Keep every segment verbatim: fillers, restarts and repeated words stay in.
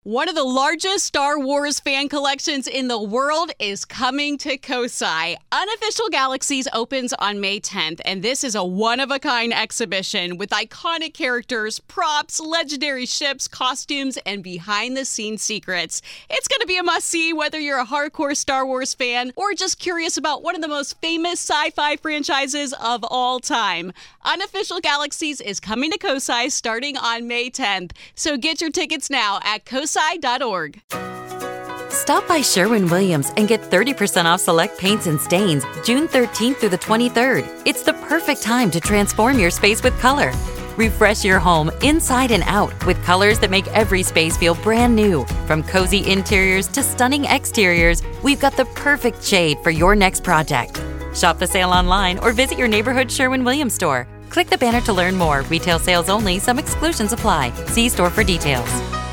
One of the largest Star Wars fan collections in the world is coming to Kosai. Unofficial Galaxies opens on May tenth, and this is a one-of-a-kind exhibition with iconic characters, props, legendary ships, costumes, and behind-the-scenes secrets. It's going to be a must-see whether you're a hardcore Star Wars fan or just curious about one of the most famous sci-fi franchises of all time. Unofficial Galaxies is coming to Kosai starting on May tenth, so get your tickets now at kosai dot org. Stop by Sherwin-Williams and get thirty percent off select paints and stains June thirteenth through the twenty-third. It's the perfect time to transform your space with color. Refresh your home inside and out with colors that make every space feel brand new. From cozy interiors to stunning exteriors, we've got the perfect shade for your next project. Shop the sale online or visit your neighborhood Sherwin-Williams store. Click the banner to learn more. Retail sales only. Some exclusions apply. See store for details.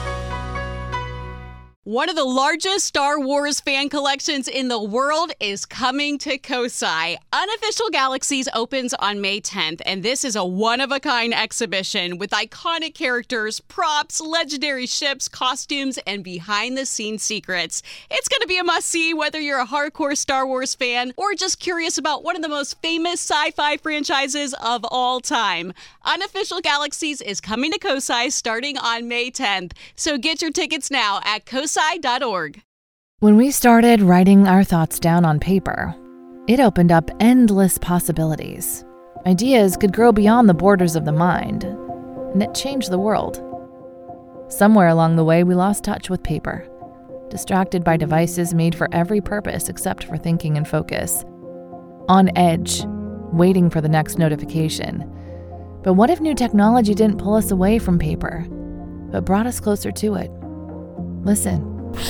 One of the largest Star Wars fan collections in the world is coming to Kosai. Unofficial Galaxies opens on May tenth, and this is a one-of-a-kind exhibition with iconic characters, props, legendary ships, costumes, and behind-the-scenes secrets. It's going to be a must-see whether you're a hardcore Star Wars fan or just curious about one of the most famous sci-fi franchises of all time. Unofficial Galaxies is coming to Kosai starting on May tenth, so get your tickets now at kosai dot org. When we started writing our thoughts down on paper, it opened up endless possibilities. Ideas could grow beyond the borders of the mind, and it changed the world. Somewhere along the way, we lost touch with paper, distracted by devices made for every purpose except for thinking and focus. On edge, waiting for the next notification. But what if new technology didn't pull us away from paper, but brought us closer to it? Listen.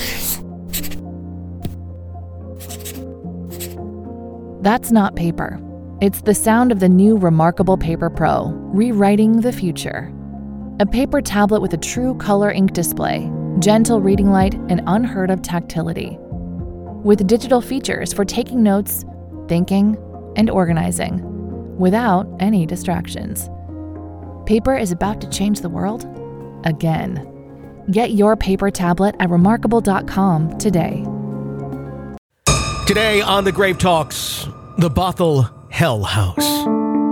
That's not paper. It's the sound of the new Remarkable Paper Pro, rewriting the future. A paper tablet with a true color ink display, gentle reading light, and unheard of tactility. With digital features for taking notes, thinking, and organizing, without any distractions. Paper is about to change the world again. Get your paper tablet at remarkable dot com today. Today on the Grave Talks, the Bothell Hell House.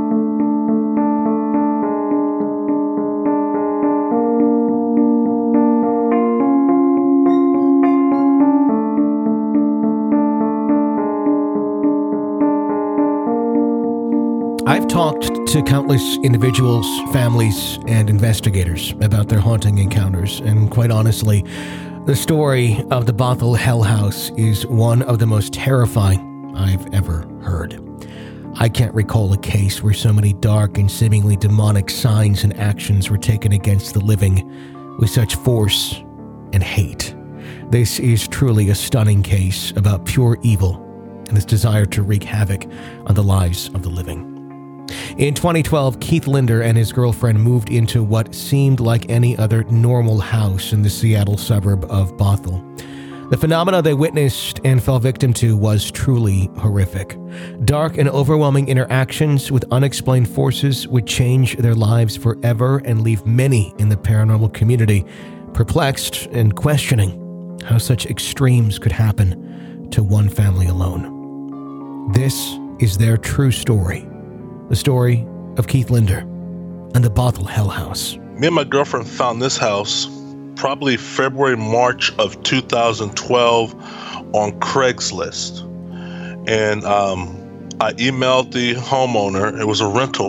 I've talked to countless individuals, families, and investigators about their haunting encounters, and quite honestly, the story of the Bothell Hell House is one of the most terrifying I've ever heard. I can't recall a case where so many dark and seemingly demonic signs and actions were taken against the living with such force and hate. This is truly a stunning case about pure evil and its desire to wreak havoc on the lives of the living. In twenty twelve, Keith Linder and his girlfriend moved into what seemed like any other normal house in the Seattle suburb of Bothell. The phenomena they witnessed and fell victim to was truly horrific. Dark and overwhelming interactions with unexplained forces would change their lives forever and leave many in the paranormal community perplexed and questioning how such extremes could happen to one family alone. This is their true story. The story of Keith Linder and the Bothell Hell House. Me and my girlfriend found this house probably February, March of two thousand twelve on Craigslist. And um, I emailed the homeowner. It was a rental.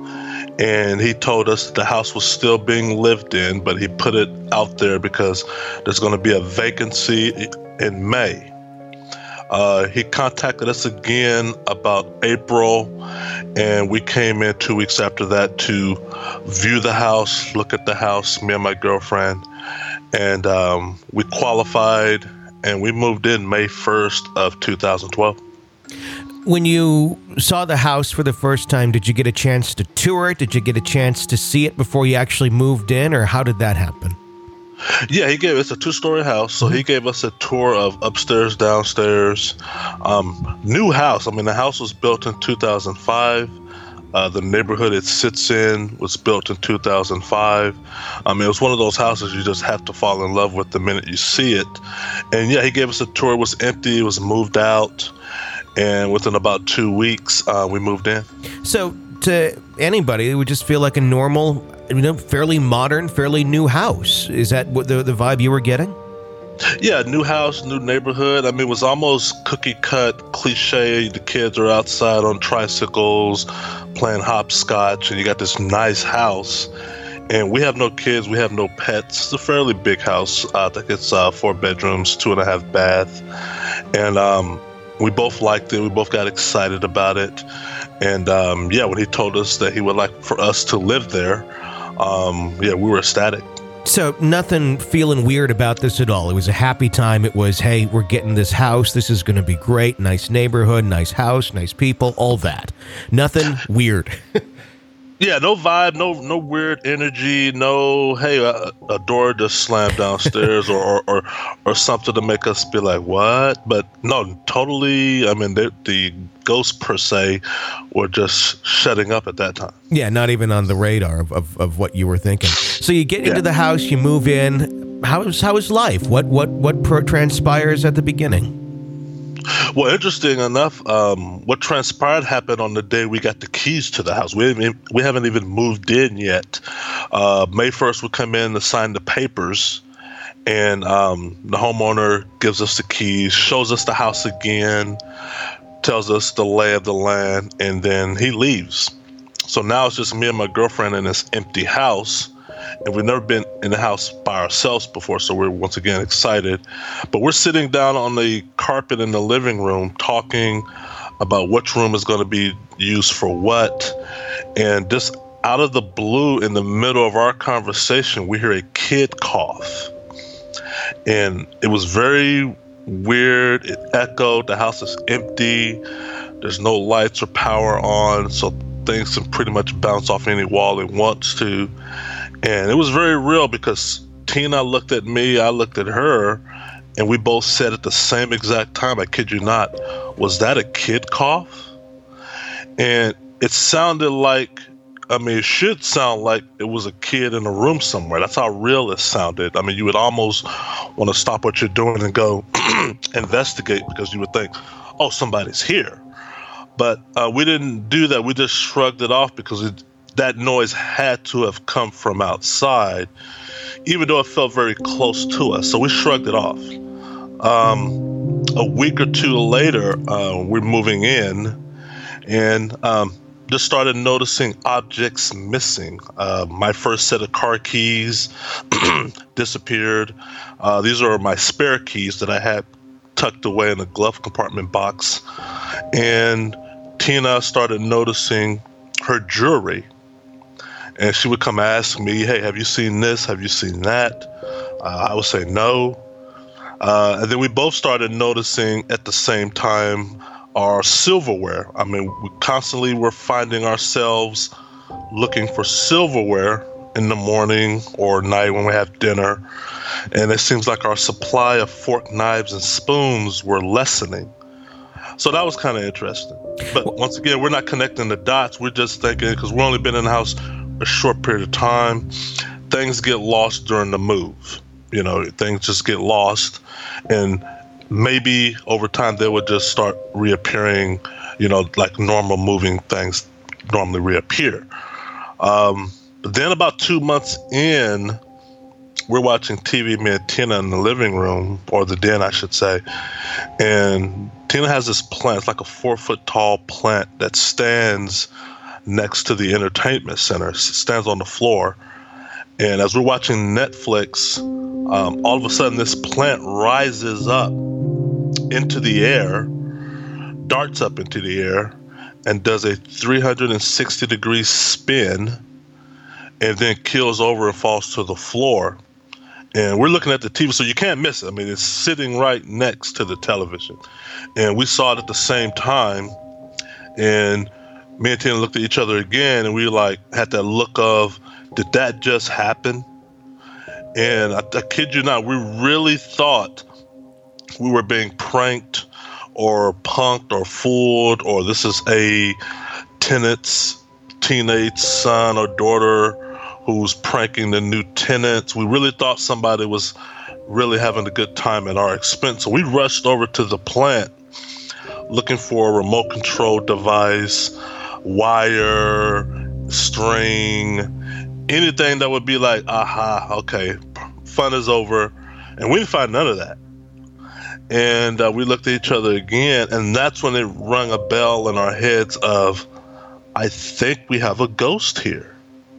And he told us the house was still being lived in, but he put it out there because there's going to be a vacancy in May. Uh, he contacted us again about April, and we came in two weeks after that to view the house, look at the house, me and my girlfriend, and um, we qualified, and we moved in May first of two thousand twelve. When you saw the house for the first time, did you get a chance to tour it? Did you get a chance to see it before you actually moved in, or how did that happen? Yeah, he gave us a two-story house, so he gave us a tour of upstairs, downstairs. Um, new house. I mean, the house was built in two thousand five. Uh, the neighborhood it sits in was built in two thousand five. I mean, it was one of those houses you just have to fall in love with the minute you see it. And yeah, he gave us a tour. It was empty. It was moved out. And within about two weeks, uh, we moved in. So to anybody, it would just feel like a normal, you know, fairly modern, fairly new house. Is that what the, the vibe you were getting? Yeah, new house, new neighborhood. I mean, it was almost cookie cut, cliche. The kids are outside on tricycles, playing hopscotch, and you got this nice house. And we have no kids, we have no pets. It's a fairly big house. Uh, I think it's uh, four bedrooms, two and a half bath. And um, we both liked it. We both got excited about it. And um, yeah, when he told us that he would like for us to live there, um, yeah, we were ecstatic. So nothing feeling weird about this at all. It was a happy time. It was, hey, we're getting this house. This is going to be great. Nice neighborhood, nice house, nice people, all that. Nothing weird. Yeah, no vibe, no no weird energy, no, hey, a, a door just slammed downstairs or, or, or, or something to make us be like, what? But no, totally, I mean, the, the ghosts per se were just shutting up at that time. Yeah, not even on the radar of, of, of what you were thinking. So you get into yeah. the house, you move in. How is, how is life? What, what, what pro- transpires at the beginning? Well, interesting enough, um, what transpired happened on the day we got the keys to the house. We haven't, we haven't even moved in yet. Uh, May first, we come in to sign the papers, and um, the homeowner gives us the keys, shows us the house again, tells us the lay of the land, and then he leaves. So now it's just me and my girlfriend in this empty house. And we've never been in the house by ourselves before, so we're once again excited. But we're sitting down on the carpet in the living room talking about which room is going to be used for what. And just out of the blue, in the middle of our conversation, we hear a kid cough. And it was very weird. It echoed. The house is empty. There's no lights or power on, so things can pretty much bounce off any wall it wants to. And it was very real because Tina looked at me, I looked at her, and we both said at the same exact time, I kid you not, was that a kid cough? And it sounded like, I mean, it should sound like it was a kid in a room somewhere. That's how real it sounded. I mean, you would almost want to stop what you're doing and go investigate, because you would think, oh, somebody's here. But uh, we didn't do that. We just shrugged it off because it, that noise had to have come from outside, even though it felt very close to us. So we shrugged it off. Um, a week or two later, uh, we're moving in, and um, just started noticing objects missing. Uh, my first set of car keys disappeared. Uh, these are my spare keys that I had tucked away in a glove compartment box. And Tina started noticing her jewelry. And she would come ask me, hey, have you seen this? Have you seen that? Uh, I would say no. Uh, and then we both started noticing at the same time our silverware. I mean, we constantly were finding ourselves looking for silverware in the morning or night when we have dinner. And it seems like our supply of fork, knives, and spoons were lessening. So that was kind of interesting. But once again, we're not connecting the dots. We're just thinking, because we've only been in the house a short period of time, things get lost during the move. You know, things just get lost. And maybe over time they would just start reappearing, you know, like normal moving things normally reappear. Um, but then about two months in, we're watching T V, me and Tina in the living room, or the den, I should say. And Tina has this plant, it's like a four foot tall plant that stands next to the entertainment center. It stands on the floor. And as we're watching Netflix, um, all of a sudden this plant rises up into the air, darts up into the air, and does a three hundred sixty degree spin, and then keels over and falls to the floor. And we're looking at the T V, so you can't miss it. I mean, it's sitting right next to the television. And we saw it at the same time. And me and Tina looked at each other again, and we like had that look of, did that just happen? And I, I kid you not, we really thought we were being pranked or punked or fooled, or this is a tenant's teenage son or daughter who's pranking the new tenants. We really thought somebody was really having a good time at our expense. So we rushed over to the plant looking for a remote control device, wire, string, anything that would be like, aha, okay, fun is over. And we didn't find none of that. And uh, we looked at each other again, and that's when it rung a bell in our heads of, I think we have a ghost here.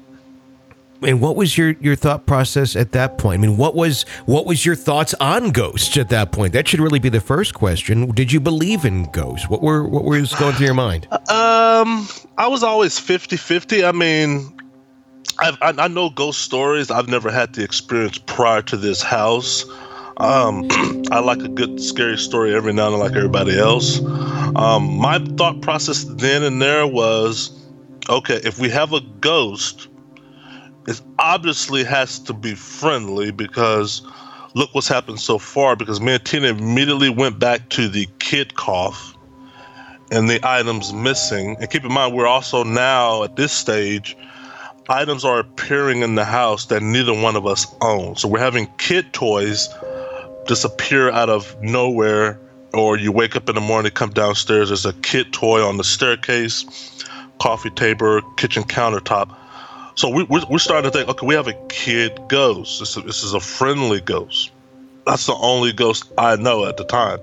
And what was your, your thought process at that point? I mean, what was what was your thoughts on ghosts at that point? That should really be the first question. Did you believe in ghosts? What were what was going through your mind? Um, I was always fifty-fifty. I mean, I've, I I know ghost stories. I've never had the experience prior to this house. Um, I like a good scary story every now and then, like everybody else. Um, my thought process then and there was, okay, if we have a ghost, it obviously has to be friendly, because look what's happened so far. Because me and Tina immediately went back to the kid cough and the items missing. And keep in mind, we're also now at this stage, items are appearing in the house that neither one of us own. So we're having kid toys disappear out of nowhere, or you wake up in the morning, come downstairs, there's a kid toy on the staircase, coffee table, kitchen countertop. So we, we're, we're starting to think, okay, we have a kid ghost. This is, this is a friendly ghost. That's the only ghost I know at the time.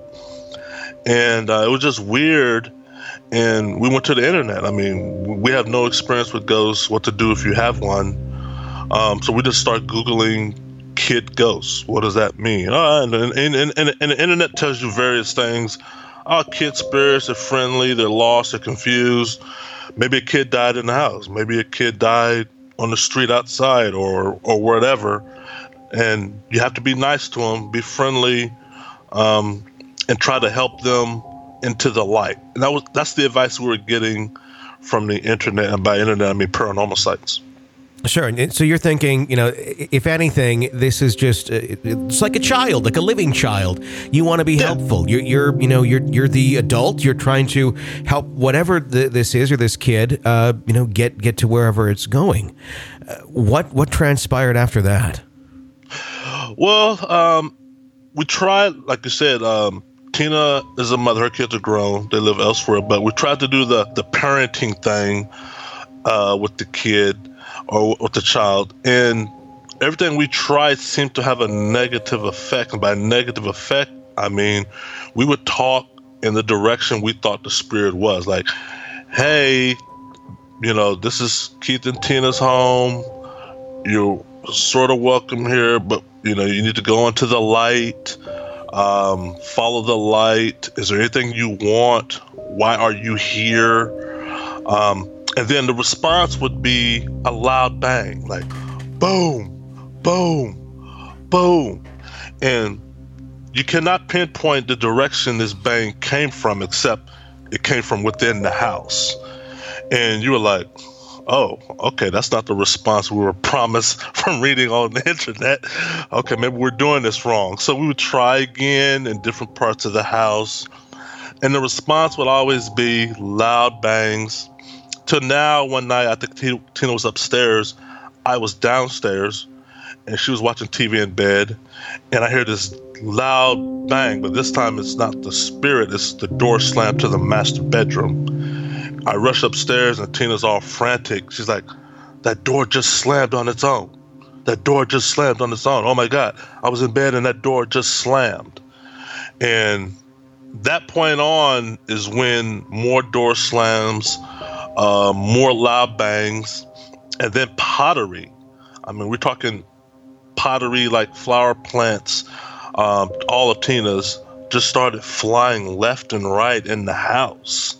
And uh, it was just weird. And we went to the internet. I mean, we have no experience with ghosts, what to do if you have one. Um, so we just start Googling kid ghosts. What does that mean? Uh, and, and, and, and, and the internet tells you various things. Oh, kid spirits are friendly, they're lost, they're confused. Maybe a kid died in the house. Maybe a kid died on the street outside, or or whatever. And you have to be nice to them, be friendly, um, and try to help them into the light. And that was that's the advice we were getting from the internet. And by internet, I mean paranormal sites. Sure. And so you're thinking, you know, if anything, this is just, uh, it's like a child, like a living child. You want to be yeah. helpful. You're, you're, you know, you're, you're the adult. You're trying to help whatever the, this is, or this kid, uh, you know, get, get to wherever it's going. Uh, what, what transpired after that? Well, um, we tried, like you said, um, Tina is a mother. Her kids are grown. They live elsewhere. But we tried to do the, the parenting thing uh, with the kid, or with the child, and everything we tried seemed to have a negative effect. And by negative effect, I mean we would talk in the direction we thought the spirit was. Like, hey, you know, this is Keith and Tina's home. You're sort of welcome here, but you know, you need to go into the light. Um, follow the light. Is there anything you want? Why are you here? Um, And then the response would be a loud bang, like boom, boom, boom. And you cannot pinpoint the direction this bang came from, except it came from within the house. And you were like, oh, okay, that's not the response we were promised from reading on the internet. Okay, maybe we're doing this wrong. So we would try again in different parts of the house. And the response would always be loud bangs. Till now, one night, I think Tina was upstairs, I was downstairs, and she was watching T V in bed, and I hear this loud bang, but this time it's not the spirit, it's the door slammed to the master bedroom. I rush upstairs, and Tina's all frantic. She's like, that door just slammed on its own. That door just slammed on its own. Oh my God, I was in bed, and that door just slammed. And that point on is when more door slams, Uh, more loud bangs, and then pottery. I mean, we're talking pottery like flower plants, um, all of Tina's, just started flying left and right in the house.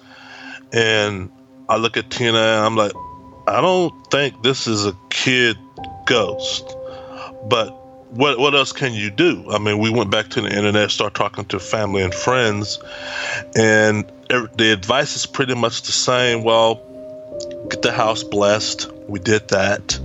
And I look at Tina and I'm like, I don't think this is a kid ghost. But what what else can you do? I mean, we went back to the internet, started talking to family and friends, and the advice is pretty much the same. Well, get the house blessed. We did that.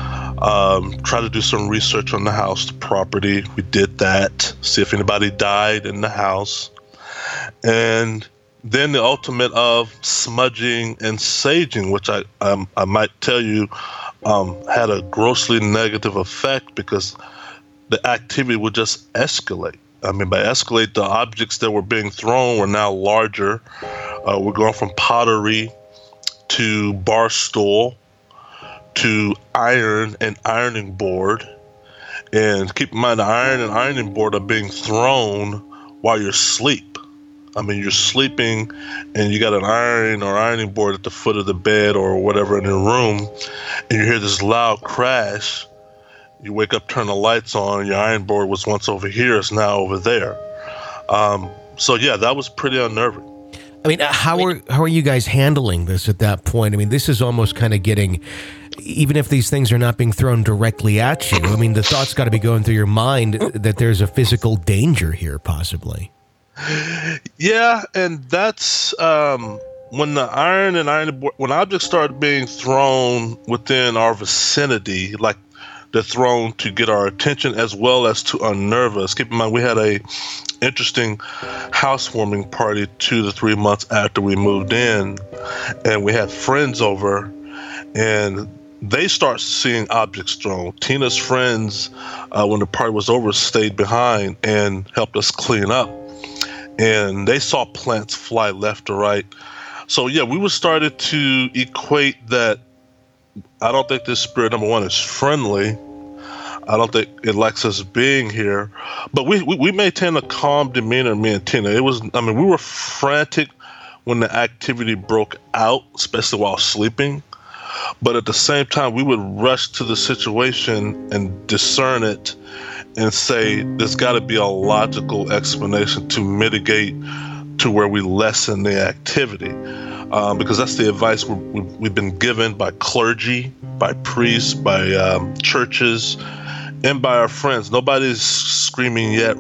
Um, try to do some research on the house, the property. We did that. See if anybody died in the house. And then the ultimate of smudging and saging, which I um, I might tell you um, had a grossly negative effect because the activity would just escalate. I mean, by escalate, the objects that were being thrown were now larger. Uh, we're going from pottery to bar stool to iron and ironing board. And keep in mind, the iron and ironing board are being thrown while you're asleep. I mean, you're sleeping and you got an iron or ironing board at the foot of the bed or whatever in your room, and you hear this loud crash. You wake up, turn the lights on, and your iron board was once over here, is now over there. Um, so yeah, that was pretty unnerving. I mean, how are how are you guys handling this at that point? I mean, this is almost kind of getting, even if these things are not being thrown directly at you, I mean, the thought's got to be going through your mind that there's a physical danger here, possibly. Yeah, and that's um, when the iron and iron board, when objects start being thrown within our vicinity, like they're thrown to get our attention as well as to unnerve us. Keep in mind, we had a interesting housewarming party two to three months after we moved in, and we had friends over, and they start seeing objects thrown. Tina's friends, uh, when the party was over, stayed behind and helped us clean up, and they saw plants fly left to right. So yeah, we were started to equate that. I don't think this spirit, number one, is friendly. I don't think it likes us being here. But we, we, we maintained a calm demeanor, me and Tina. It was, I mean, we were frantic when the activity broke out, especially while sleeping. But at the same time, we would rush to the situation and discern it and say, there's got to be a logical explanation to mitigate to where we lessen the activity. Um, because that's the advice we're, we've, we've been given by clergy, by priests, by um, churches, and by our friends. Nobody's screaming yet,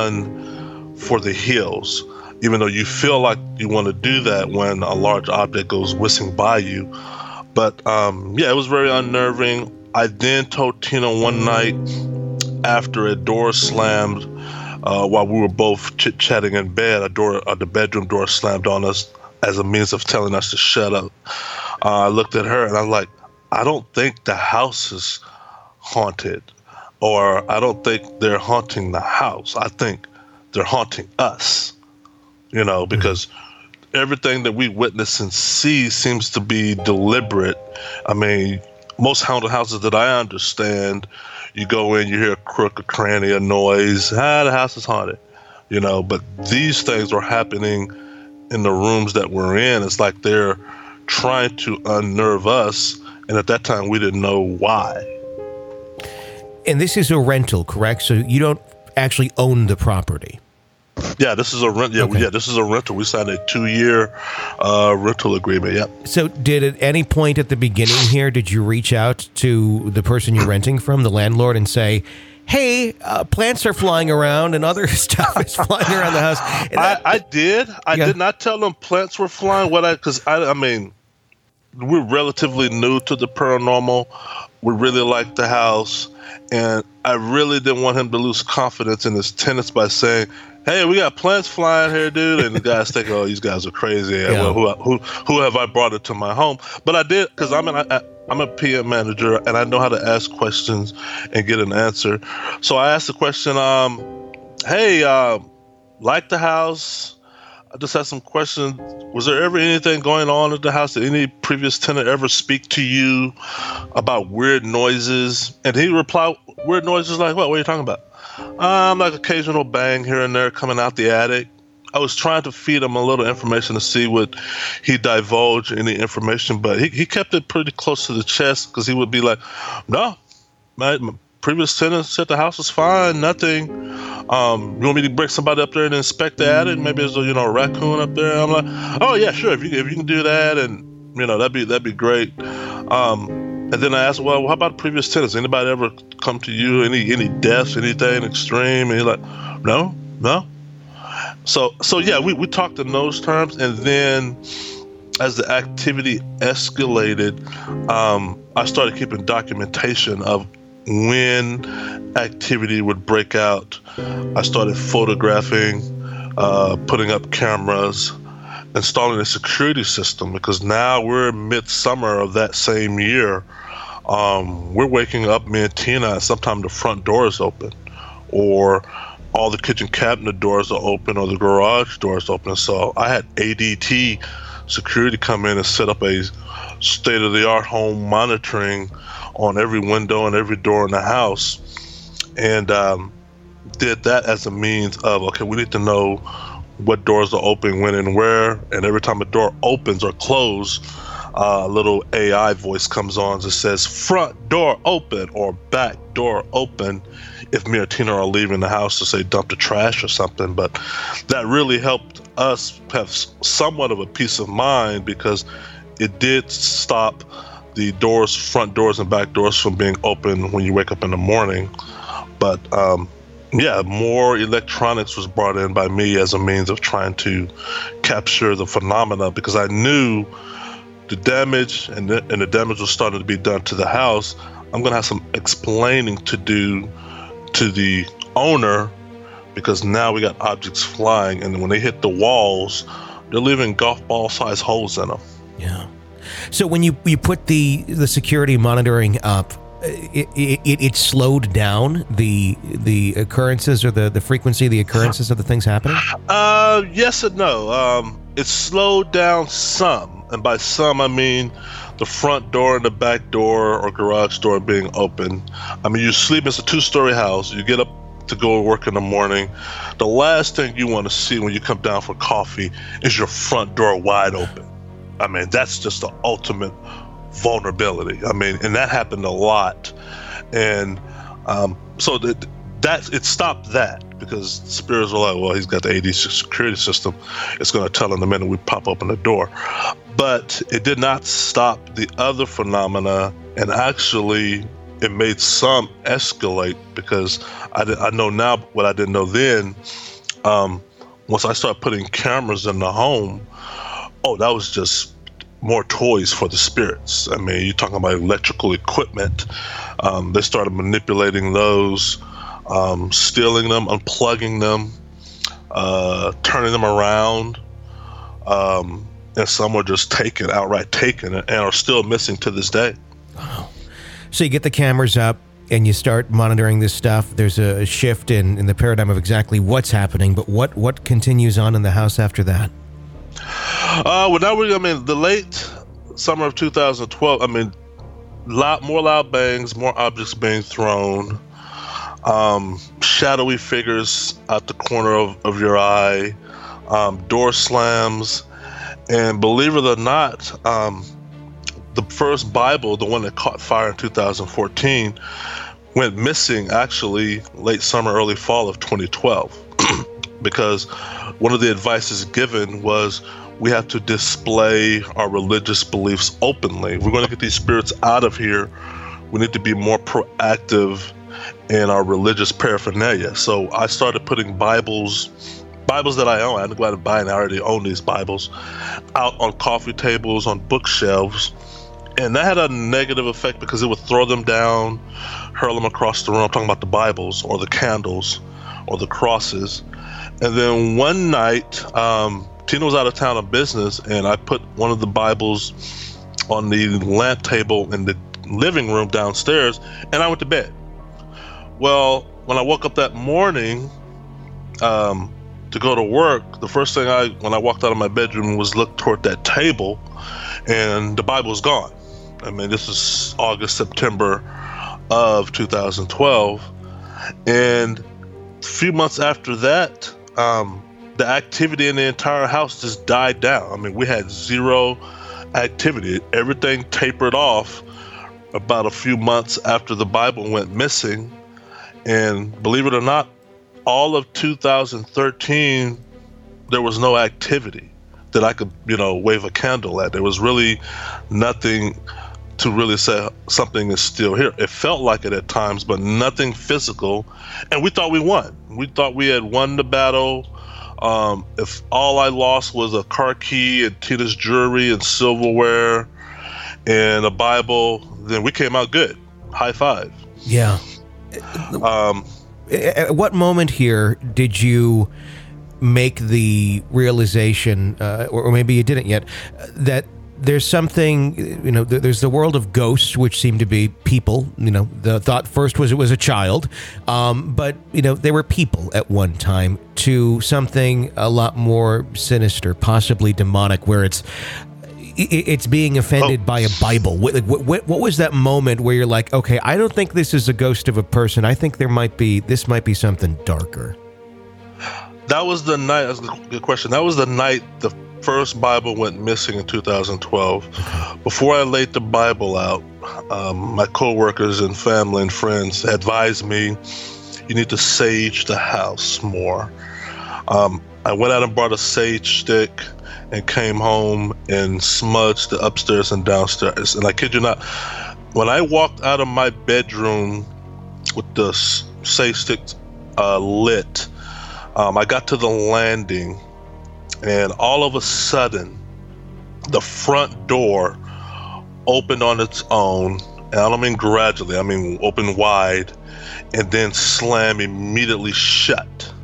run for the hills, even though you feel like you want to do that when a large object goes whizzing by you. But um, yeah, it was very unnerving. I then told Tina one night after a door slammed, uh, while we were both chit-chatting in bed, a door, uh, the bedroom door slammed on us as a means of telling us to shut up. Uh, I looked at her and I'm like, I don't think the house is haunted, or I don't think they're haunting the house. I think they're haunting us, you know, because everything that we witness and see seems to be deliberate. I mean, most haunted houses that I understand, you go in, you hear a crook, a cranny, a noise, ah, the house is haunted, you know, but these things are happening in the rooms that we're in. It's like they're trying to unnerve us, and at that time we didn't know why. And this is a rental, correct? So you don't actually own the property. Yeah, this is a rent. Yeah, okay. yeah, this is a rental. We signed a two-year uh, rental agreement. Yep. So, did at any point at the beginning here, did you reach out to the person you're renting from, the landlord, and say, hey, uh, plants are flying around and other stuff is flying around the house? And I, that, I did. I yeah. did not tell them plants were flying. What I, because I, I mean, we're relatively new to the paranormal. We really like the house, and I really didn't want him to lose confidence in his tenants by saying, hey, we got plants flying here, dude. And the guys think, oh, these guys are crazy. Yeah. Well, who, who, who have I brought into my home? But I did, because I'm an, I, I'm a P M manager, and I know how to ask questions and get an answer. So I asked the question, um, hey, uh, like the house? I just had some questions. Was there ever anything going on at the house? Did any previous tenant ever speak to you about weird noises? And he replied, weird noises like what? What are you talking about? Um, like occasional bang here and there coming out the attic. I was trying to feed him a little information to see what he divulged any information, but he, he kept it pretty close to the chest because he would be like, no, my, my previous tenant said the house was fine, nothing. Um, you want me to bring somebody up there and inspect the attic? Maybe there's a, you know, a raccoon up there. I'm like, oh yeah, sure. If you if you can do that, and you know, that'd be that'd be great. Um, And then I asked, well, how about previous tenants? Anybody ever come to you? Any any deaths, anything extreme? And he's like, no, no. So so yeah, we, we talked in those terms. And then as the activity escalated, um, I started keeping documentation of when activity would break out. I started photographing, uh, putting up cameras, installing a security system, because now we're midsummer of that same year. Um, we're waking up, me and Tina, and sometimes the front door is open, or all the kitchen cabinet doors are open, or the garage doors open. So I had A D T security come in and set up a state-of-the-art home monitoring on every window and every door in the house, and um, did that as a means of, okay, we need to know what doors are open, when and where, and every time a door opens or closes, uh, a little A I voice comes on that says front door open or back door open if me or Tina are leaving the house to say dump the trash or something. But that really helped us have somewhat of a peace of mind, because it did stop the doors, front doors and back doors from being open when you wake up in the morning. But um, yeah, more electronics was brought in by me as a means of trying to capture the phenomena, because I knew the damage and the, and the damage was starting to be done to the house. I'm going to have some explaining to do to the owner, because now we got objects flying, and when they hit the walls, they're leaving golf ball size holes in them. Yeah. So when you, you put the, the security monitoring up, it, it it slowed down the the occurrences or the, the frequency of the occurrences of the things happening? Uh, yes and no. Um, it slowed down some, and by some I mean the front door and the back door or garage door being open. I mean, you sleep, it's a two-story house, you get up to go to work in the morning. The last thing you want to see when you come down for coffee is your front door wide open. I mean, that's just the ultimate vulnerability. I mean, and that happened a lot. And um, so that, that it stopped that, because spirits were like, well, he's got the A D security system. It's going to tell him the minute we pop open the door. But it did not stop the other phenomena, and actually it made some escalate, because I, did, I know now what I didn't know then. Um, once I started putting cameras in the home, oh, that was just more toys for the spirits. I mean, you're talking about electrical equipment. Um, they started manipulating those, um, stealing them, unplugging them, uh, turning them around. Um, and some were just taken, outright taken, and are still missing to this day. Wow. So you get the cameras up and you start monitoring this stuff. There's a shift in, in the paradigm of exactly what's happening, but what, what continues on in the house after that? Uh, well, now we, I mean, the late summer of two thousand twelve, I mean, loud, more loud bangs, more objects being thrown, um, shadowy figures out the corner of, of your eye, um, door slams, and believe it or not, um, the first Bible, the one that caught fire in two thousand fourteen, went missing actually late summer, early fall of twenty twelve, because one of the advices given was we have to display our religious beliefs openly. We're going to get these spirits out of here. We need to be more proactive in our religious paraphernalia. So I started putting Bibles, Bibles that I own, I had to go out and buy, and I already own these Bibles, out on coffee tables, on bookshelves. And that had a negative effect, because it would throw them down, hurl them across the room. I'm talking about the Bibles or the candles or the crosses. And then one night, um, Tina was out of town on business, and I put one of the Bibles on the lamp table in the living room downstairs, and I went to bed. Well, when I woke up that morning um, to go to work, the first thing I, when I walked out of my bedroom, was look toward that table, and the Bible was gone. I mean, this is August, September of two thousand twelve, and a few months after that, um, the activity in the entire house just died down. I mean, we had zero activity. Everything tapered off about a few months after the Bible went missing. And believe it or not, all of two thousand thirteen, there was no activity that I could, you know, wave a candle at. There was really nothing to really say something is still here. It felt like it at times, but nothing physical. And we thought we won. We thought we had won the battle. Um, if all I lost was a car key and Tina's jewelry and silverware and a Bible, then we came out good. High five. Yeah. Um, At what moment here did you make the realization, uh, or, or maybe you didn't yet, uh, that there's something, you know, th- there's the world of ghosts, which seem to be people. You know, the thought first was it was a child, um, but, you know, they were people at one time, to something a lot more sinister, possibly demonic, where it's it's being offended oh. by a Bible. What, what, what was that moment where you're like, okay, I don't think this is a ghost of a person. I think there might be, this might be something darker. That was the night, that's a good question. That was the night the first Bible went missing in two thousand twelve. Before I laid the Bible out, um, my coworkers and family and friends advised me, you need to sage the house more. Um, I went out and bought a sage stick and came home and smudged the upstairs and downstairs. And I kid you not, when I walked out of my bedroom with the sage stick uh, lit, um, I got to the landing, and all of a sudden, the front door opened on its own, and I don't mean gradually, I mean open wide, and then slam immediately shut.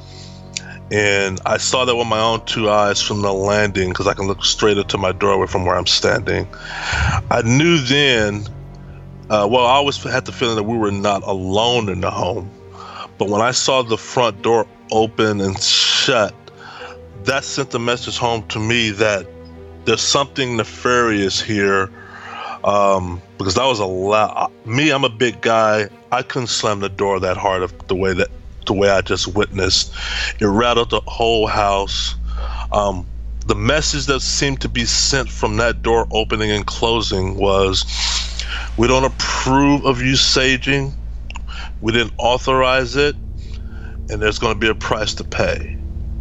And I saw that with my own two eyes from the landing, because I can look straight into my doorway from where I'm standing. I knew then, uh, well, I always had the feeling that we were not alone in the home. But when I saw the front door open and shut, that sent the message home to me that there's something nefarious here, um, because that was a lot. Me, I'm a big guy. I couldn't slam the door that hard of the way that the way I just witnessed. It rattled the whole house. Um, the message that seemed to be sent from that door opening and closing was, we don't approve of you saging. We didn't authorize it, and there's going to be a price to pay.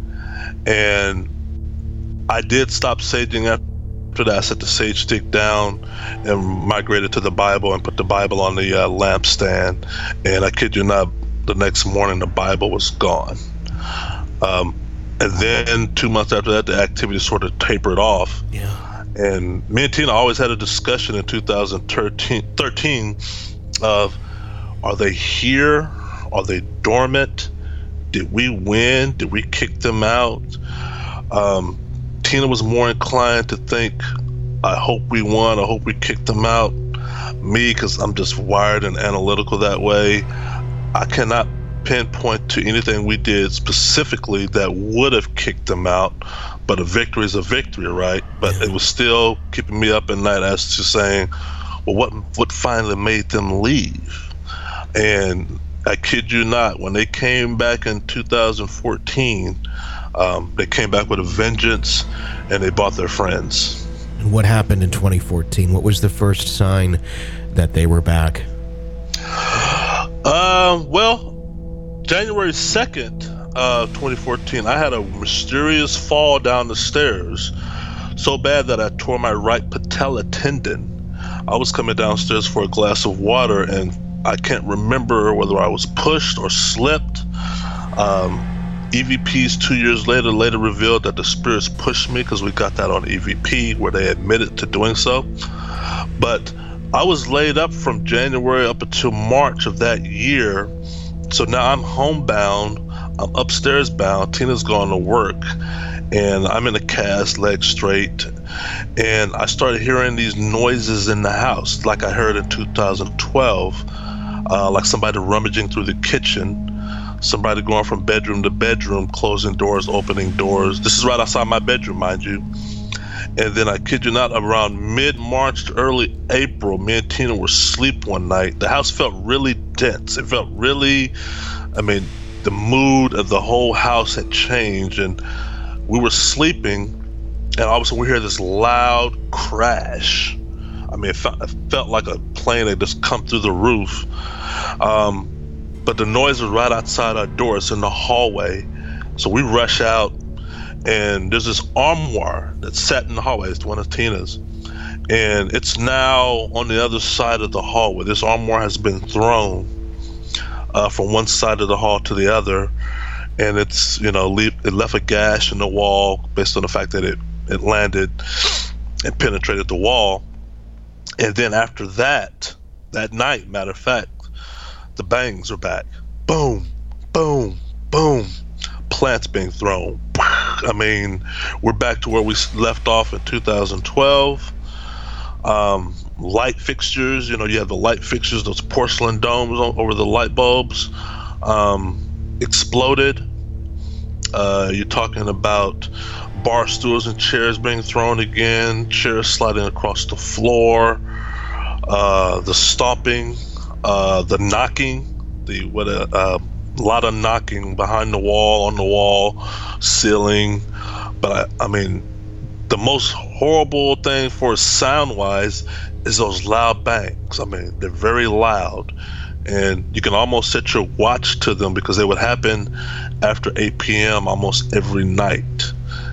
And I did stop saging after that. I set the sage stick down and migrated to the Bible and put the Bible on the uh, lampstand. And I kid you not, the next morning the Bible was gone. Um, and then two months after that, the activity sort of tapered off. Yeah. And me and Tina always had a discussion in two thousand thirteen of, are they here? Are they dormant? Did we win? Did we kick them out? Um, Tina was more inclined to think, I hope we won. I hope we kicked them out. Me, because I'm just wired and analytical that way, I cannot pinpoint to anything we did specifically that would have kicked them out. But a victory is a victory, right? But it was still keeping me up at night as to saying, well, what what finally made them leave? And I kid you not, when they came back in two thousand fourteen, um, they came back with a vengeance, and they bought their friends. And what happened in twenty fourteen? What was the first sign that they were back? Uh, well, January second, uh, twenty fourteen, I had a mysterious fall down the stairs, so bad that I tore my right patella tendon. I was coming downstairs for a glass of water, and I can't remember whether I was pushed or slipped. Um, E V Ps two years later later revealed that the spirits pushed me, because we got that on E V P where they admitted to doing so. But I was laid up from January up until March of that year. So now I'm homebound, I'm upstairs bound, Tina's gone to work, and I'm in a cast, leg straight. And I started hearing these noises in the house, like I heard in two thousand twelve. Uh, like somebody rummaging through the kitchen, somebody going from bedroom to bedroom, closing doors, opening doors. This is right outside my bedroom, mind you. And then I kid you not, around mid-March to early April, me and Tina were asleep one night. The house felt really dense. It felt really, I mean, the mood of the whole house had changed, and we were sleeping, and all of a sudden we hear this loud crash. I mean, it felt, it felt like a plane had just come through the roof. Um, but the noise was right outside our door. It's in the hallway. So we rush out, and there's this armoire that sat in the hallway. It's one of Tina's. And it's now on the other side of the hallway. This armoire has been thrown uh, from one side of the hall to the other. And it's, you know, leave, it left a gash in the wall based on the fact that it, it landed and penetrated the wall. And then after that, that night, matter of fact, the bangs are back. Boom, boom, boom, plants being thrown. I mean, we're back to where we left off in two thousand twelve. Um, light fixtures, you know, you have the light fixtures, those porcelain domes over the light bulbs, um, exploded. Uh, you're talking about bar stools and chairs being thrown again, chairs sliding across the floor, uh, the stomping, uh, the knocking, the what a uh, lot of knocking behind the wall, on the wall, ceiling. But I, I mean, the most horrible thing for sound-wise is those loud bangs. I mean, they're very loud, and you can almost set your watch to them because they would happen after eight p.m. almost every night.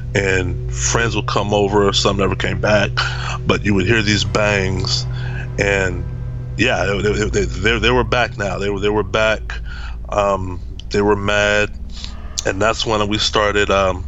And friends would come over, some never came back, but you would hear these bangs, and yeah, they, they, they, they were back now. They were they were back. Um, they were mad, and that's when we started um,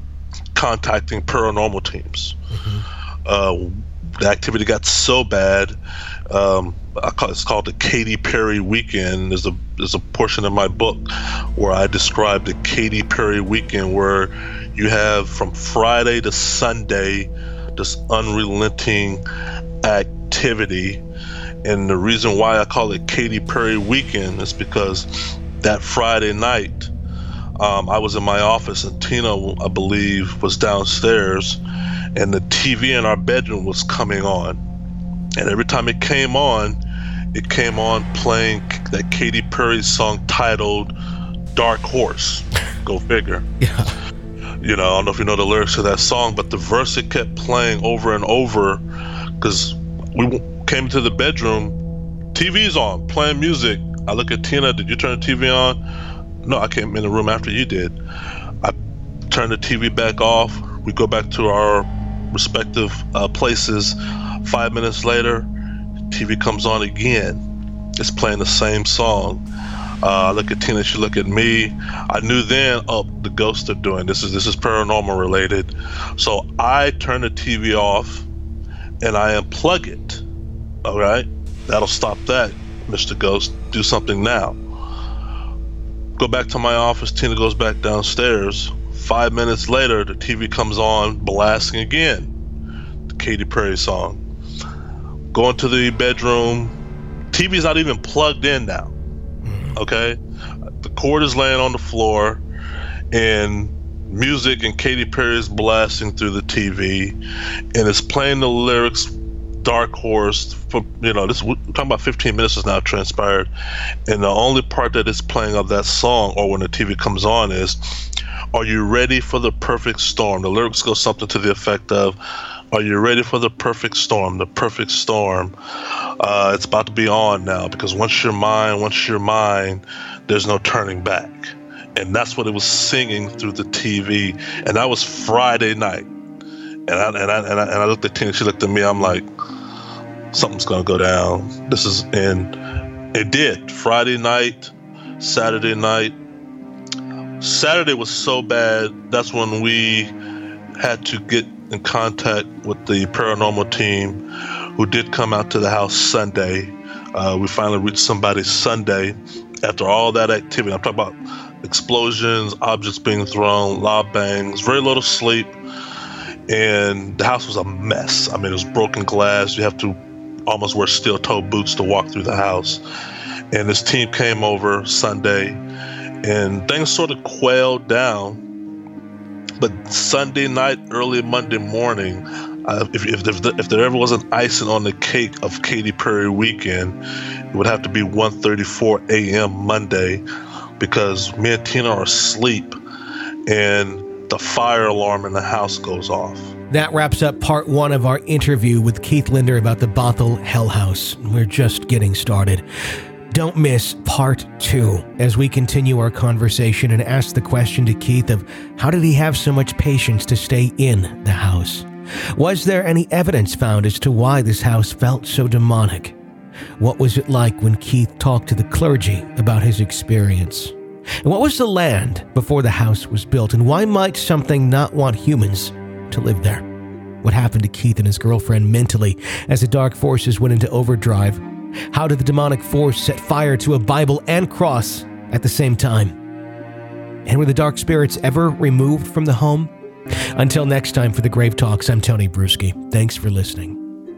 contacting paranormal teams. Mm-hmm. Uh, the activity got so bad. Um, I call, it's called the Katy Perry Weekend. There's a there's a portion of my book where I describe the Katy Perry Weekend, where you have from Friday to Sunday this unrelenting activity. And the reason why I call it Katy Perry Weekend is because that Friday night, um, I was in my office and Tina, I believe, was downstairs, and the T V in our bedroom was coming on. And every time it came on, it came on playing that Katy Perry song titled Dark Horse. Go figure. Yeah. You know, I don't know if you know the lyrics to that song, but the verse it kept playing over and over, because we came to the bedroom, T V's on, playing music. I look at Tina, did you turn the T V on? No, I came in the room after you did. I turned the T V back off. We go back to our respective uh, places. Five minutes later, T V comes on again. It's playing the same song. Uh, I look at Tina, she look at me. I knew then, oh, the ghosts are doing this. Is this is paranormal related. So I turn the T V off and I unplug it. All right, that'll stop that, Mister Ghost. Do something now. Go back to my office. Tina goes back downstairs. Five minutes later, the T V comes on, blasting again, the Katy Perry song. Go into the bedroom. T V's not even plugged in now. Okay, the cord is laying on the floor, and music and Katy Perry is blasting through the T V, and it's playing the lyrics, Dark Horse. For you know, this we're talking about fifteen minutes has now transpired, and the only part that is playing of that song, or when the T V comes on, is, "Are you ready for the perfect storm?" The lyrics go something to the effect of, "Are you ready for the perfect storm? The perfect storm. Uh, it's about to be on now, because once you're mine, once you're mine, there's no turning back." And that's what it was singing through the T V. And that was Friday night. And I and I and I, and I looked at Tina. She looked at me. I'm like, something's gonna go down. This is and it did. Friday night, Saturday night. Saturday was so bad. That's when we had to get in contact with the paranormal team, who did come out to the house Sunday. Uh, we finally reached somebody Sunday after all that activity. I'm talking about explosions, objects being thrown, loud bangs, very little sleep, and the house was a mess. I mean, it was broken glass. You have to almost wear steel-toe boots to walk through the house. And this team came over Sunday, and things sort of quailed down. But Sunday night, early Monday morning, uh, if, if, if, if there ever was an icing on the cake of Katy Perry Weekend, it would have to be one thirty-four a.m. Monday, because me and Tina are asleep, and the fire alarm in the house goes off. That wraps up part one of our interview with Keith Linder about the Bothell Hell House. We're just getting started. Don't miss part two as we continue our conversation and ask the question to Keith of how did he have so much patience to stay in the house? Was there any evidence found as to why this house felt so demonic? What was it like when Keith talked to the clergy about his experience? And what was the land before the house was built? And why might something not want humans to live there? What happened to Keith and his girlfriend mentally as the dark forces went into overdrive? How did the demonic force set fire to a Bible and cross at the same time? And were the dark spirits ever removed from the home? Until next time, for the Grave Talks, I'm Tony Brueski. Thanks for listening.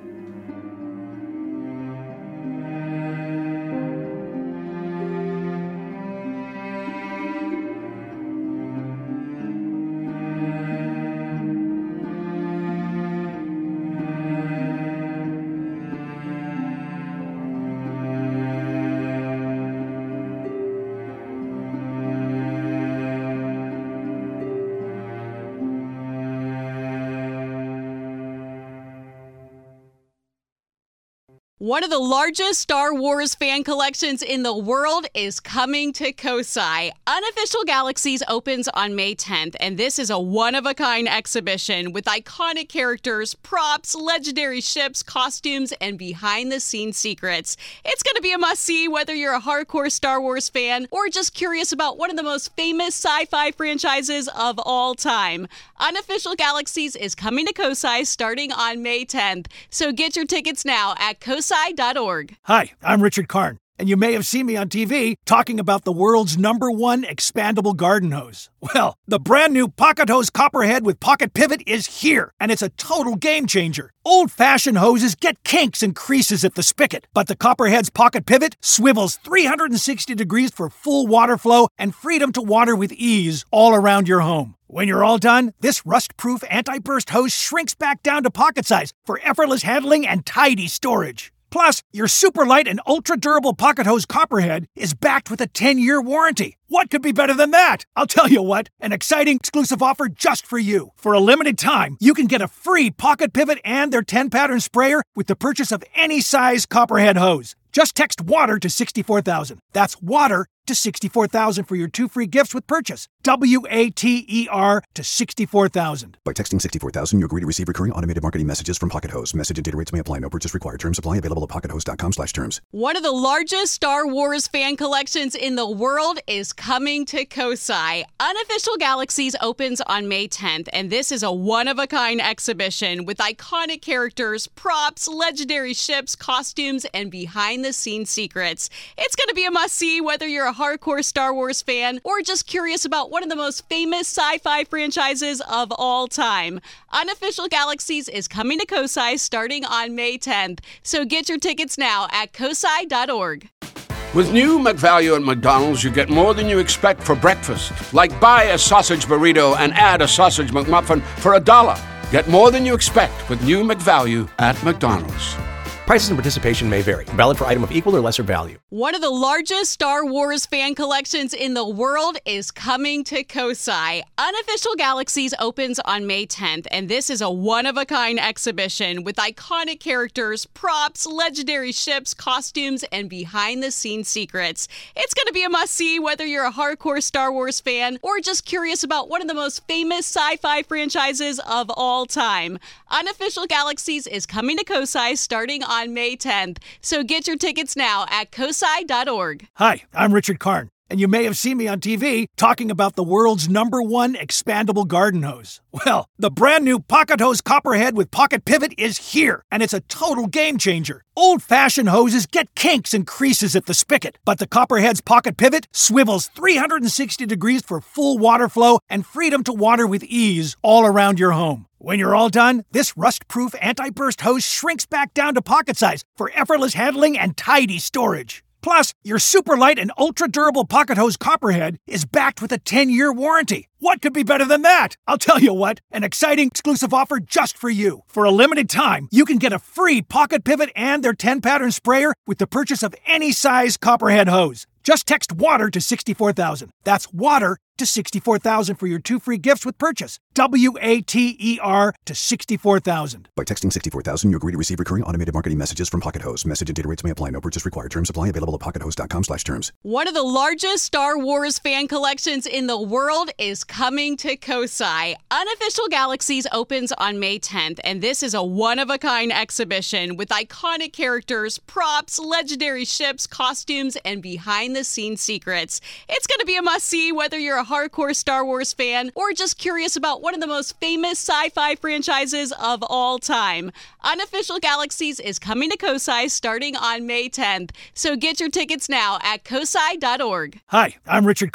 One of the largest Star Wars fan collections in the world is coming to Kosai. Unofficial Galaxies opens on May tenth, and this is a one-of-a-kind exhibition with iconic characters, props, legendary ships, costumes, and behind-the-scenes secrets. It's going to be a must-see whether you're a hardcore Star Wars fan or just curious about one of the most famous sci-fi franchises of all time. Unofficial Galaxies is coming to Kosai starting on May tenth, so get your tickets now at kosai dot org. Hi, I'm Richard Karn, and you may have seen me on T V talking about the world's number one expandable garden hose. Well, the brand new Pocket Hose Copperhead with Pocket Pivot is here, and it's a total game changer. Old-fashioned hoses get kinks and creases at the spigot, but the Copperhead's Pocket Pivot swivels three hundred sixty degrees for full water flow and freedom to water with ease all around your home. When you're all done, this rust-proof anti-burst hose shrinks back down to pocket size for effortless handling and tidy storage. Plus, your super light and ultra-durable Pocket Hose Copperhead is backed with a ten-year warranty. What could be better than that? I'll tell you what, an exciting exclusive offer just for you. For a limited time, you can get a free Pocket Pivot and their ten-pattern sprayer with the purchase of any size Copperhead hose. Just text WATER to sixty-four thousand. That's WATER to sixty-four thousand for your two free gifts with purchase. W A T E R to sixty-four thousand. By texting sixty-four thousand, you agree to receive recurring automated marketing messages from Pocket Hose. Message and data rates may apply. No purchase required. Terms apply. Available at pocket hose dot com slash terms. One of the largest Star Wars fan collections in the world is coming to Kosai. Unofficial Galaxies opens on May tenth, and this is a one-of-a-kind exhibition with iconic characters, props, legendary ships, costumes, and behind-the-scenes secrets. It's going to be a must-see whether you're a hardcore Star Wars fan or just curious about one of the most famous sci-fi franchises of all time. Unofficial Galaxies is coming to Kosai starting on May tenth, so get your tickets now at kosai dot org. With new McValue at McDonald's, you get more than you expect for breakfast. Like buy a sausage burrito and add a sausage McMuffin for a dollar. Get more than you expect with new McValue at McDonald's. Prices and participation may vary. Valid for item of equal or lesser value. One of the largest Star Wars fan collections in the world is coming to Kosai. Unofficial Galaxies opens on May tenth, and this is a one-of-a-kind exhibition with iconic characters, props, legendary ships, costumes, and behind-the-scenes secrets. It's going to be a must-see whether you're a hardcore Star Wars fan or just curious about one of the most famous sci-fi franchises of all time. Unofficial Galaxies is coming to Kosai starting on on May tenth, so get your tickets now at kosai dot org. Hi, I'm Richard Karn, and you may have seen me on T V talking about the world's number one expandable garden hose. Well, the brand new Pocket Hose Copperhead with Pocket Pivot is here, and it's a total game changer. Old-fashioned hoses get kinks and creases at the spigot, but the Copperhead's Pocket Pivot swivels three hundred sixty degrees for full water flow and freedom to water with ease all around your home. When you're all done, this rust-proof anti-burst hose shrinks back down to pocket size for effortless handling and tidy storage. Plus, your super light and ultra-durable Pocket Hose Copperhead is backed with a ten-year warranty. What could be better than that? I'll tell you what, an exciting exclusive offer just for you. For a limited time, you can get a free Pocket Pivot and their ten-pattern sprayer with the purchase of any size Copperhead hose. Just text WATER to sixty-four thousand. That's WATER to sixty-four thousand for your two free gifts with purchase. W A T E R to sixty-four thousand. By texting sixty-four thousand, you agree to receive recurring automated marketing messages from Pocket Hose. Message and data rates may apply. No purchase required. Terms apply. Available at pocket hose dot com slash terms. One of the largest Star Wars fan collections in the world is coming to Kosai. Unofficial Galaxies opens on May tenth, and this is a one-of-a-kind exhibition with iconic characters, props, legendary ships, costumes, and behind-the-scenes secrets. It's going to be a must-see whether you're a hardcore Star Wars fan or just curious about one of the most famous sci-fi franchises of all time. Unofficial Galaxies is coming to Kosai starting on May tenth, so get your tickets now at kosai dot org. Hi, I'm Richard Karn,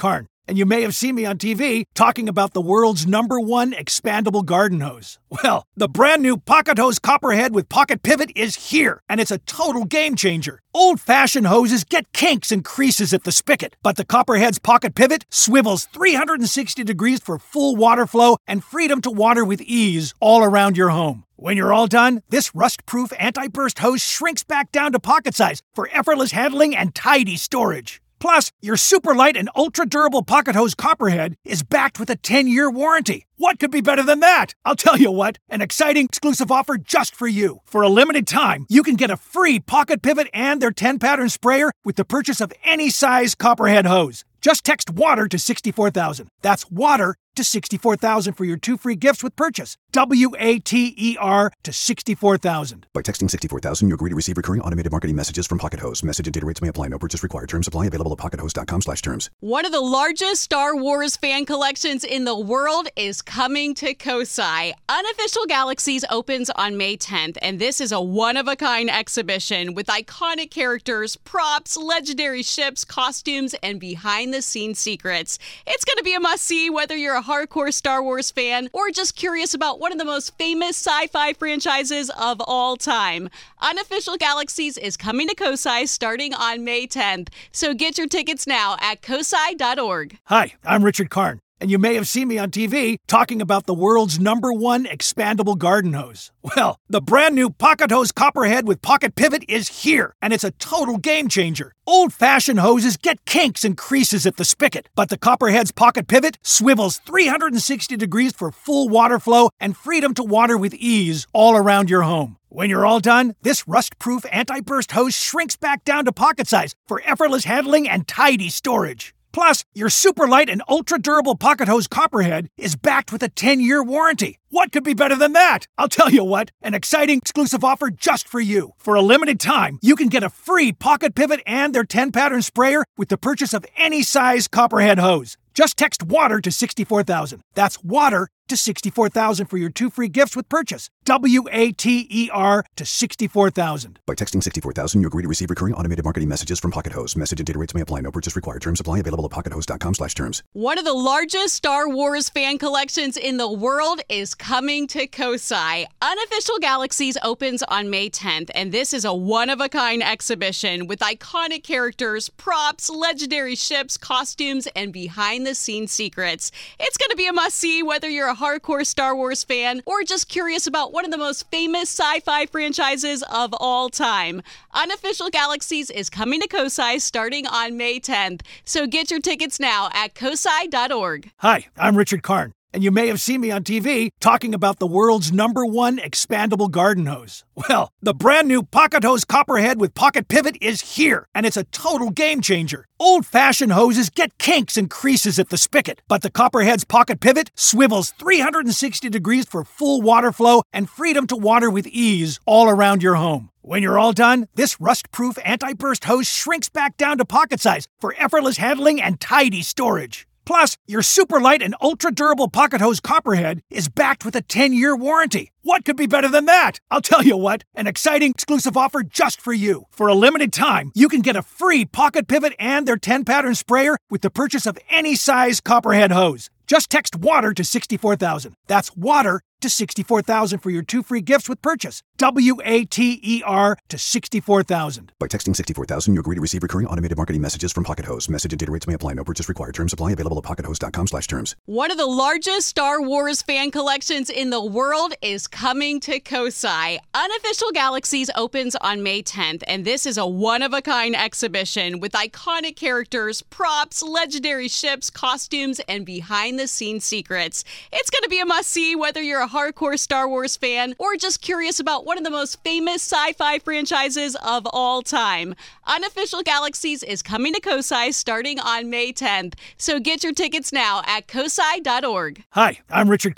and you may have seen me on T V talking about the world's number one expandable garden hose. Well, the brand new Pocket Hose Copperhead with Pocket Pivot is here, and it's a total game changer. Old-fashioned hoses get kinks and creases at the spigot, but the Copperhead's Pocket Pivot swivels three hundred sixty degrees for full water flow and freedom to water with ease all around your home. When you're all done, this rust-proof anti-burst hose shrinks back down to pocket size for effortless handling and tidy storage. Plus, your super light and ultra-durable Pocket Hose Copperhead is backed with a ten-year warranty. What could be better than that? I'll tell you what, an exciting exclusive offer just for you. For a limited time, you can get a free Pocket Pivot and their ten-pattern sprayer with the purchase of any size Copperhead hose. Just text WATER to sixty-four thousand. That's WATER to sixty-four thousand for your two free gifts with purchase. W A T E R to sixty-four thousand. By texting sixty-four thousand, you agree to receive recurring automated marketing messages from Pocket Hose. Message and data rates may apply. No purchase required. Terms apply. Available at pockethose.com slash terms. One of the largest Star Wars fan collections in the world is coming to Kosai. Unofficial Galaxies opens on May tenth, and this is a one-of-a-kind exhibition with iconic characters, props, legendary ships, costumes, and behind-the-scenes secrets. It's going to be a must-see whether you're a hardcore Star Wars fan or just curious about one of the most famous sci-fi franchises of all time. Unofficial Galaxies is coming to Kosai starting on May tenth, so get your tickets now at kosai dot org. Hi, I'm Richard Karn, and you may have seen me on T V talking about the world's number one expandable garden hose. Well, the brand new Pocket Hose Copperhead with Pocket Pivot is here, and it's a total game changer. Old-fashioned hoses get kinks and creases at the spigot, but the Copperhead's Pocket Pivot swivels three hundred sixty degrees for full water flow and freedom to water with ease all around your home. When you're all done, this rust-proof anti-burst hose shrinks back down to pocket size for effortless handling and tidy storage. Plus, your super light and ultra-durable Pocket Hose Copperhead is backed with a ten-year warranty. What could be better than that? I'll tell you what, an exciting exclusive offer just for you. For a limited time, you can get a free Pocket Pivot and their ten-pattern sprayer with the purchase of any size Copperhead hose. Just text WATER to sixty-four thousand. That's WATER to sixty-four thousand for your two free gifts with purchase. W A T E R to sixty-four thousand. By texting sixty-four thousand, you agree to receive recurring automated marketing messages from Pocket Hose. Message and data rates may apply. No purchase required. Terms apply. Available at pockethose.com slash terms. One of the largest Star Wars fan collections in the world is coming to Kosai. Unofficial Galaxies opens on May tenth, and this is a one-of-a-kind exhibition with iconic characters, props, legendary ships, costumes, and behind-the-scenes secrets. It's going to be a must-see whether you're a hardcore Star Wars fan or just curious about one of the most famous sci-fi franchises of all time. Unofficial Galaxies is coming to Kosai starting on May tenth, so get your tickets now at kosai dot org. Hi, I'm Richard Karn, and you may have seen me on T V talking about the world's number one expandable garden hose. Well, the brand new Pocket Hose Copperhead with Pocket Pivot is here, and it's a total game changer. Old-fashioned hoses get kinks and creases at the spigot, but the Copperhead's Pocket Pivot swivels three hundred sixty degrees for full water flow and freedom to water with ease all around your home. When you're all done, this rust-proof anti-burst hose shrinks back down to pocket size for effortless handling and tidy storage. Plus, your super light and ultra-durable Pocket Hose Copperhead is backed with a ten-year warranty. What could be better than that? I'll tell you what, an exciting exclusive offer just for you. For a limited time, you can get a free Pocket Pivot and their ten-pattern sprayer with the purchase of any size Copperhead hose. Just text WATER to sixty-four thousand. That's WATER to sixty-four thousand for your two free gifts with purchase. W A T E R to sixty-four thousand. By texting sixty-four thousand, you agree to receive recurring automated marketing messages from Pocket Hose. Message and data rates may apply. No purchase required. Terms apply. Available at pockethose.com slash terms. One of the largest Star Wars fan collections in the world is coming to Kosai. Unofficial Galaxies opens on May tenth, and this is a one-of-a-kind exhibition with iconic characters, props, legendary ships, costumes, and behind-the-scenes secrets. It's going to be a must-see whether you're a hardcore Star Wars fan or just curious about one of the most famous sci-fi franchises of all time. Unofficial Galaxies is coming to Kosai starting on May tenth, so get your tickets now at kosai dot org. Hi, I'm Richard Karn,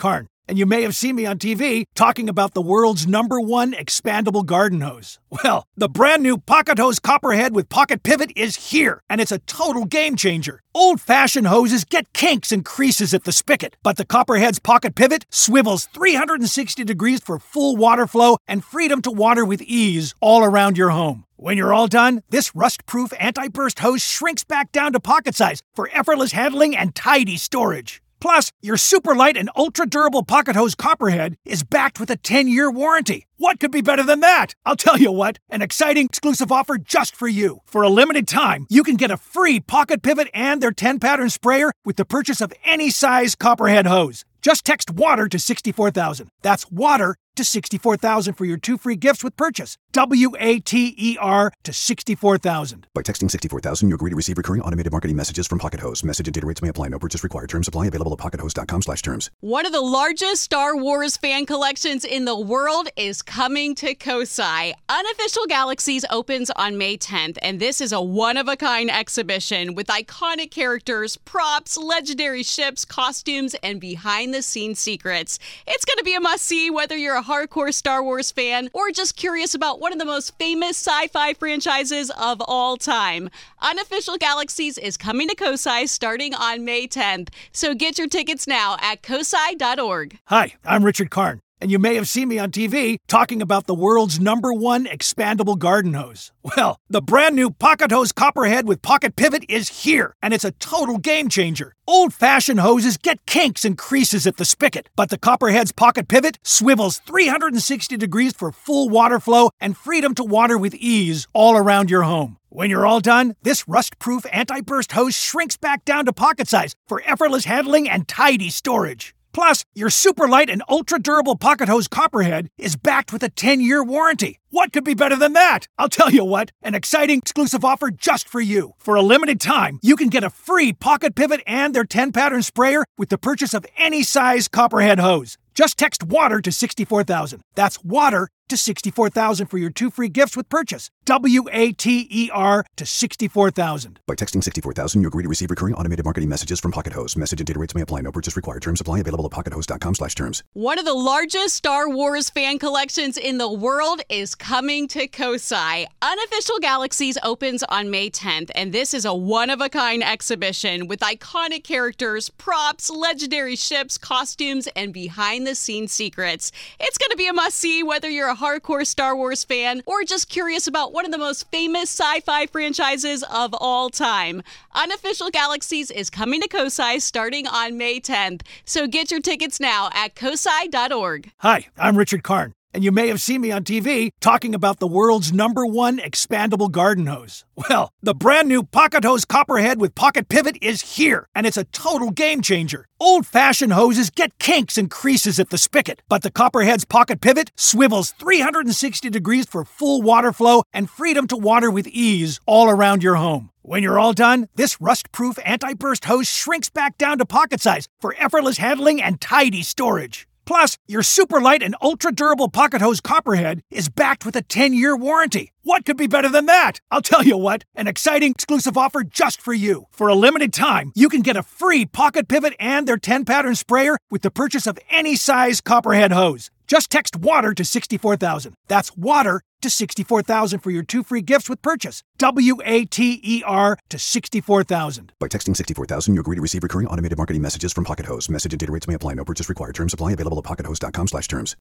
and you may have seen me on T V talking about the world's number one expandable garden hose. Well, the brand new Pocket Hose Copperhead with Pocket Pivot is here, and it's a total game changer. Old-fashioned hoses get kinks and creases at the spigot, but the Copperhead's Pocket Pivot swivels three hundred sixty degrees for full water flow and freedom to water with ease all around your home. When you're all done, this rust-proof anti-burst hose shrinks back down to pocket size for effortless handling and tidy storage. Plus, your super light and ultra-durable Pocket Hose Copperhead is backed with a ten-year warranty. What could be better than that? I'll tell you what, an exciting exclusive offer just for you. For a limited time, you can get a free Pocket Pivot and their ten-pattern sprayer with the purchase of any size Copperhead hose. Just text WATER to sixty-four thousand. That's WATER to sixty-four thousand for your two free gifts with purchase. W A T E R to sixty-four thousand. By texting sixty-four thousand, you agree to receive recurring automated marketing messages from Pocket Hose. Message and data rates may apply. No purchase required. Terms apply. Available at pockethose.com slash terms. One of the largest Star Wars fan collections in the world is coming to Kosai. Unofficial Galaxies opens on May tenth, and this is a one-of-a-kind exhibition with iconic characters, props, legendary ships, costumes, and behind-the-scenes secrets. It's going to be a must-see whether you're a hardcore Star Wars fan or just curious about one of the most famous sci-fi franchises of all time. Unofficial Galaxies is coming to Kosai starting on May tenth, so get your tickets now at kosai dot org. Hi, I'm Richard Karn, and you may have seen me on T V talking about the world's number one expandable garden hose. Well, the brand new Pocket Hose Copperhead with Pocket Pivot is here, and it's a total game changer. Old-fashioned hoses get kinks and creases at the spigot, but the Copperhead's Pocket Pivot swivels three hundred sixty degrees for full water flow and freedom to water with ease all around your home. When you're all done, this rust-proof anti-burst hose shrinks back down to pocket size for effortless handling and tidy storage. Plus, your super light and ultra-durable Pocket Hose Copperhead is backed with a ten-year warranty. What could be better than that? I'll tell you what, an exciting exclusive offer just for you. For a limited time, you can get a free Pocket Pivot and their ten-pattern sprayer with the purchase of any size Copperhead hose. Just text WATER to sixty-four thousand. That's WATER to sixty-four thousand for your two free gifts with purchase. W A T E R to sixty-four thousand. By texting sixty-four thousand, you agree to receive recurring automated marketing messages from Pocket Hose. Message and data rates may apply. No purchase required. Terms apply. Available at pockethose.com slash terms. One of the largest Star Wars fan collections in the world is coming to Kosai. Unofficial Galaxies opens on May tenth, and this is a one-of-a-kind exhibition with iconic characters, props, legendary ships, costumes, and behind-the-scenes secrets. It's going to be a must-see whether you're a hardcore Star Wars fan or just curious about one of the most famous sci-fi franchises of all time. Unofficial Galaxies is coming to Kosai starting on May tenth, so get your tickets now at kosai dot org. Hi, I'm Richard Karn, and you may have seen me on T V talking about the world's number one expandable garden hose. Well, the brand new Pocket Hose Copperhead with Pocket Pivot is here, and it's a total game changer. Old-fashioned hoses get kinks and creases at the spigot, but the Copperhead's Pocket Pivot swivels three hundred sixty degrees for full water flow and freedom to water with ease all around your home. When you're all done, this rust-proof anti-burst hose shrinks back down to pocket size for effortless handling and tidy storage. Plus, your super light and ultra-durable Pocket Hose Copperhead is backed with a ten-year warranty. What could be better than that? I'll tell you what, an exciting exclusive offer just for you. For a limited time, you can get a free Pocket Pivot and their ten-pattern sprayer with the purchase of any size Copperhead hose. Just text WATER to sixty-four thousand. That's WATER to sixty-four thousand for your two free gifts with purchase. W A T E R to sixty-four thousand. By texting sixty-four thousand, you agree to receive recurring automated marketing messages from Pocket Hose. Message and data rates may apply. No purchase required. Terms apply. Available at pockethose.com slash terms.